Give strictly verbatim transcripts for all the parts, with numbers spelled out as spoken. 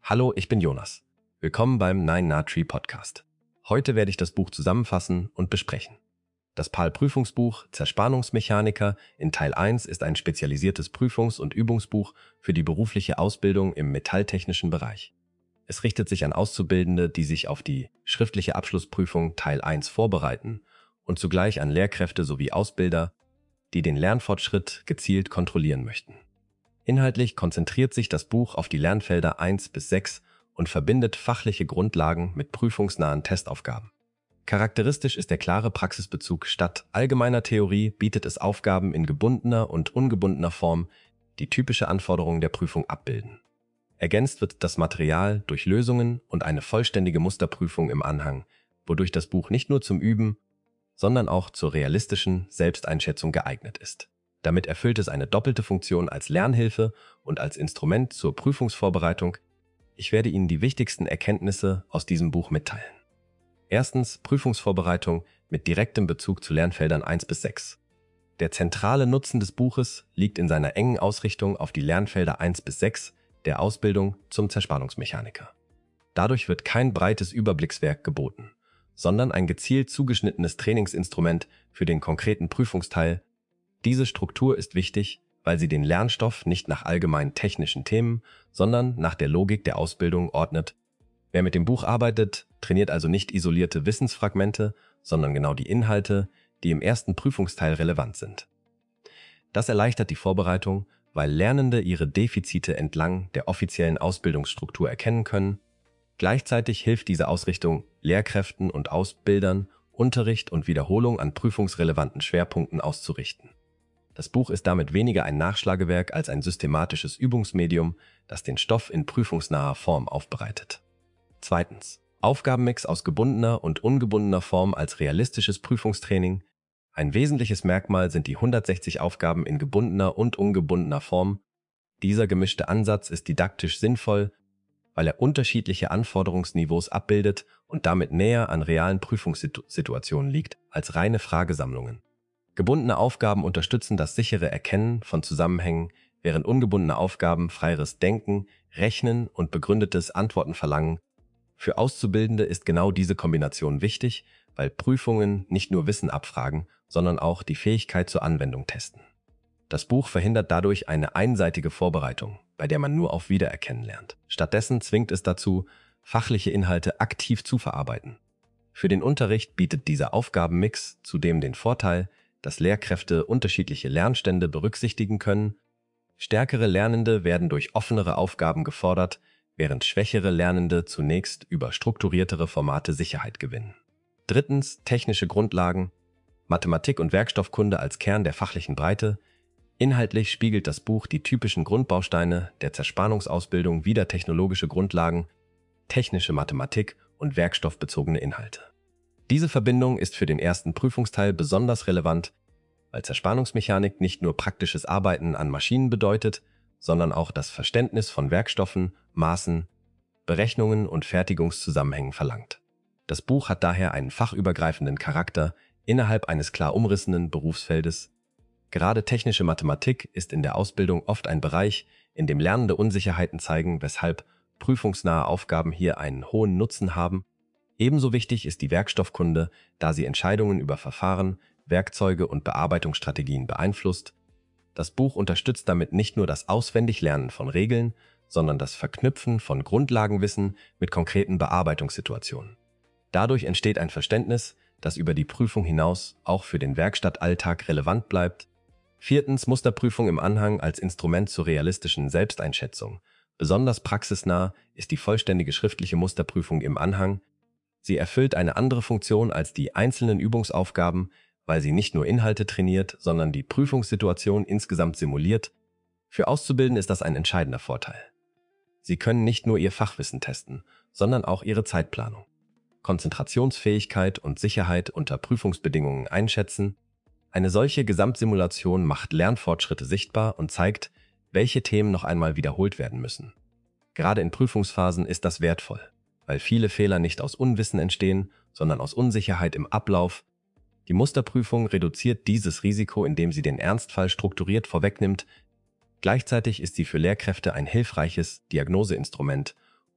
Hallo, ich bin Jonas. Willkommen beim Nine Na Tree Podcast. Heute werde ich das Buch zusammenfassen und besprechen. Das P A L-Prüfungsbuch Zerspannungsmechaniker in Teil eins ist ein spezialisiertes Prüfungs- und Übungsbuch für die berufliche Ausbildung im metalltechnischen Bereich. Es richtet sich an Auszubildende, die sich auf die schriftliche Abschlussprüfung Teil eins vorbereiten und zugleich an Lehrkräfte sowie Ausbilder, die den Lernfortschritt gezielt kontrollieren möchten. Inhaltlich konzentriert sich das Buch auf die Lernfelder eins bis sechs und verbindet fachliche Grundlagen mit prüfungsnahen Testaufgaben. Charakteristisch ist der klare Praxisbezug. Statt allgemeiner Theorie bietet es Aufgaben in gebundener und ungebundener Form, die typische Anforderungen der Prüfung abbilden. Ergänzt wird das Material durch Lösungen und eine vollständige Musterprüfung im Anhang, wodurch das Buch nicht nur zum Üben, sondern auch zur realistischen Selbsteinschätzung geeignet ist. Damit erfüllt es eine doppelte Funktion als Lernhilfe und als Instrument zur Prüfungsvorbereitung. Ich werde Ihnen die wichtigsten Erkenntnisse aus diesem Buch mitteilen. Erstens, Prüfungsvorbereitung mit direktem Bezug zu Lernfeldern eins bis sechs. Der zentrale Nutzen des Buches liegt in seiner engen Ausrichtung auf die Lernfelder eins bis sechs der Ausbildung zum Zerspannungsmechaniker. Dadurch wird kein breites Überblickswerk geboten, sondern ein gezielt zugeschnittenes Trainingsinstrument für den konkreten Prüfungsteil. Diese Struktur ist wichtig, weil sie den Lernstoff nicht nach allgemeinen technischen Themen, sondern nach der Logik der Ausbildung ordnet. Wer mit dem Buch arbeitet, trainiert also nicht isolierte Wissensfragmente, sondern genau die Inhalte, die im ersten Prüfungsteil relevant sind. Das erleichtert die Vorbereitung, weil Lernende ihre Defizite entlang der offiziellen Ausbildungsstruktur erkennen können. Gleichzeitig hilft diese Ausrichtung Lehrkräften und Ausbildern, Unterricht und Wiederholung an prüfungsrelevanten Schwerpunkten auszurichten. Das Buch ist damit weniger ein Nachschlagewerk als ein systematisches Übungsmedium, das den Stoff in prüfungsnaher Form aufbereitet. Zweitens. Aufgabenmix aus gebundener und ungebundener Form als realistisches Prüfungstraining. Ein wesentliches Merkmal sind die hundertsechzig Aufgaben in gebundener und ungebundener Form. Dieser gemischte Ansatz ist didaktisch sinnvoll, weil er unterschiedliche Anforderungsniveaus abbildet und damit näher an realen Prüfungssituationen liegt als reine Fragesammlungen. Gebundene Aufgaben unterstützen das sichere Erkennen von Zusammenhängen, während ungebundene Aufgaben freieres Denken, Rechnen und begründetes Antworten verlangen. Für Auszubildende ist genau diese Kombination wichtig, weil Prüfungen nicht nur Wissen abfragen, sondern auch die Fähigkeit zur Anwendung testen. Das Buch verhindert dadurch eine einseitige Vorbereitung, bei der man nur auf Wiedererkennen lernt. Stattdessen zwingt es dazu, fachliche Inhalte aktiv zu verarbeiten. Für den Unterricht bietet dieser Aufgabenmix zudem den Vorteil, dass Lehrkräfte unterschiedliche Lernstände berücksichtigen können. Stärkere Lernende werden durch offenere Aufgaben gefordert, während schwächere Lernende zunächst über strukturiertere Formate Sicherheit gewinnen. Drittens, technische Grundlagen. Mathematik und Werkstoffkunde als Kern der fachlichen Breite. Inhaltlich spiegelt das Buch die typischen Grundbausteine der Zerspannungsausbildung wider: technologische Grundlagen, technische Mathematik und werkstoffbezogene Inhalte. Diese Verbindung ist für den ersten Prüfungsteil besonders relevant, weil Zerspannungsmechanik nicht nur praktisches Arbeiten an Maschinen bedeutet, sondern auch das Verständnis von Werkstoffen, Maßen, Berechnungen und Fertigungszusammenhängen verlangt. Das Buch hat daher einen fachübergreifenden Charakter innerhalb eines klar umrissenen Berufsfeldes. Gerade technische Mathematik ist in der Ausbildung oft ein Bereich, in dem Lernende Unsicherheiten zeigen, weshalb prüfungsnahe Aufgaben hier einen hohen Nutzen haben. Ebenso wichtig ist die Werkstoffkunde, da sie Entscheidungen über Verfahren, Werkzeuge und Bearbeitungsstrategien beeinflusst. Das Buch unterstützt damit nicht nur das Auswendiglernen von Regeln, sondern das Verknüpfen von Grundlagenwissen mit konkreten Bearbeitungssituationen. Dadurch entsteht ein Verständnis, das über die Prüfung hinaus auch für den Werkstattalltag relevant bleibt. Viertens, Musterprüfung im Anhang als Instrument zur realistischen Selbsteinschätzung. Besonders praxisnah ist die vollständige schriftliche Musterprüfung im Anhang. Sie erfüllt eine andere Funktion als die einzelnen Übungsaufgaben, weil sie nicht nur Inhalte trainiert, sondern die Prüfungssituation insgesamt simuliert. Für Auszubildende ist das ein entscheidender Vorteil. Sie können nicht nur ihr Fachwissen testen, sondern auch ihre Zeitplanung, Konzentrationsfähigkeit und Sicherheit unter Prüfungsbedingungen einschätzen. Eine solche Gesamtsimulation macht Lernfortschritte sichtbar und zeigt, welche Themen noch einmal wiederholt werden müssen. Gerade in Prüfungsphasen ist das wertvoll, weil viele Fehler nicht aus Unwissen entstehen, sondern aus Unsicherheit im Ablauf. Die Musterprüfung reduziert dieses Risiko, indem sie den Ernstfall strukturiert vorwegnimmt. Gleichzeitig ist sie für Lehrkräfte ein hilfreiches Diagnoseinstrument,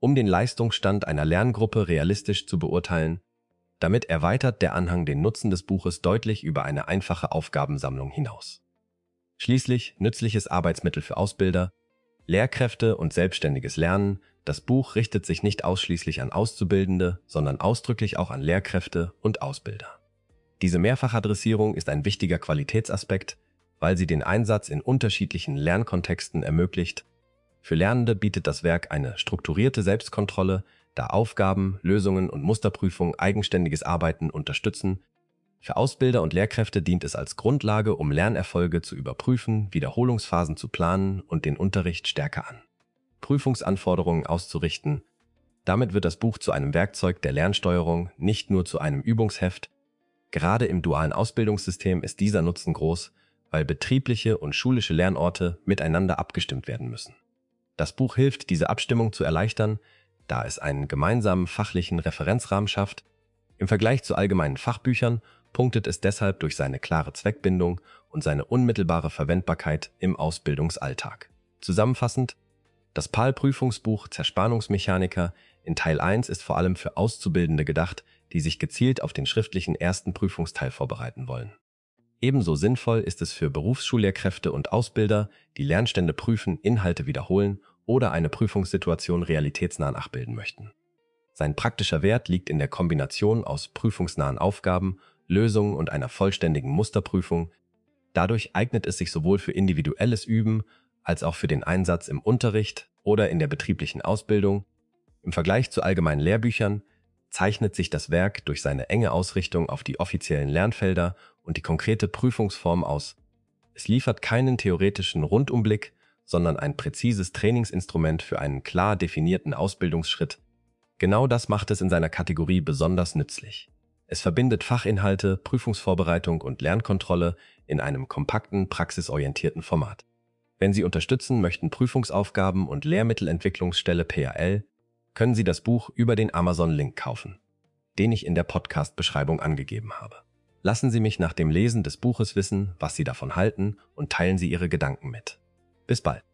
um den Leistungsstand einer Lerngruppe realistisch zu beurteilen. Damit erweitert der Anhang den Nutzen des Buches deutlich über eine einfache Aufgabensammlung hinaus. Schließlich nützliches Arbeitsmittel für Ausbilder, Lehrkräfte und selbstständiges Lernen. Das Buch richtet sich nicht ausschließlich an Auszubildende, sondern ausdrücklich auch an Lehrkräfte und Ausbilder. Diese Mehrfachadressierung ist ein wichtiger Qualitätsaspekt, weil sie den Einsatz in unterschiedlichen Lernkontexten ermöglicht. Für Lernende bietet das Werk eine strukturierte Selbstkontrolle, da Aufgaben, Lösungen und Musterprüfung eigenständiges Arbeiten unterstützen. Für Ausbilder und Lehrkräfte dient es als Grundlage, um Lernerfolge zu überprüfen, Wiederholungsphasen zu planen und den Unterricht stärker an Prüfungsanforderungen auszurichten. Damit wird das Buch zu einem Werkzeug der Lernsteuerung, nicht nur zu einem Übungsheft. Gerade im dualen Ausbildungssystem ist dieser Nutzen groß, weil betriebliche und schulische Lernorte miteinander abgestimmt werden müssen. Das Buch hilft, diese Abstimmung zu erleichtern, da es einen gemeinsamen fachlichen Referenzrahmen schafft. Im Vergleich zu allgemeinen Fachbüchern punktet es deshalb durch seine klare Zweckbindung und seine unmittelbare Verwendbarkeit im Ausbildungsalltag. Zusammenfassend: Das P A L-Prüfungsbuch Zerspannungsmechaniker in Teil eins ist vor allem für Auszubildende gedacht, die sich gezielt auf den schriftlichen ersten Prüfungsteil vorbereiten wollen. Ebenso sinnvoll ist es für Berufsschullehrkräfte und Ausbilder, die Lernstände prüfen, Inhalte wiederholen oder eine Prüfungssituation realitätsnah nachbilden möchten. Sein praktischer Wert liegt in der Kombination aus prüfungsnahen Aufgaben, Lösungen und einer vollständigen Musterprüfung. Dadurch eignet es sich sowohl für individuelles Üben als auch für den Einsatz im Unterricht oder in der betrieblichen Ausbildung. Im Vergleich zu allgemeinen Lehrbüchern zeichnet sich das Werk durch seine enge Ausrichtung auf die offiziellen Lernfelder und die konkrete Prüfungsform aus. Es liefert keinen theoretischen Rundumblick, sondern ein präzises Trainingsinstrument für einen klar definierten Ausbildungsschritt. Genau das macht es in seiner Kategorie besonders nützlich. Es verbindet Fachinhalte, Prüfungsvorbereitung und Lernkontrolle in einem kompakten, praxisorientierten Format. Wenn Sie unterstützen möchten, Prüfungsaufgaben und Lehrmittelentwicklungsstelle P A L, können Sie das Buch über den Amazon-Link kaufen, den ich in der Podcast-Beschreibung angegeben habe. Lassen Sie mich nach dem Lesen des Buches wissen, was Sie davon halten, und teilen Sie Ihre Gedanken mit. Bis bald.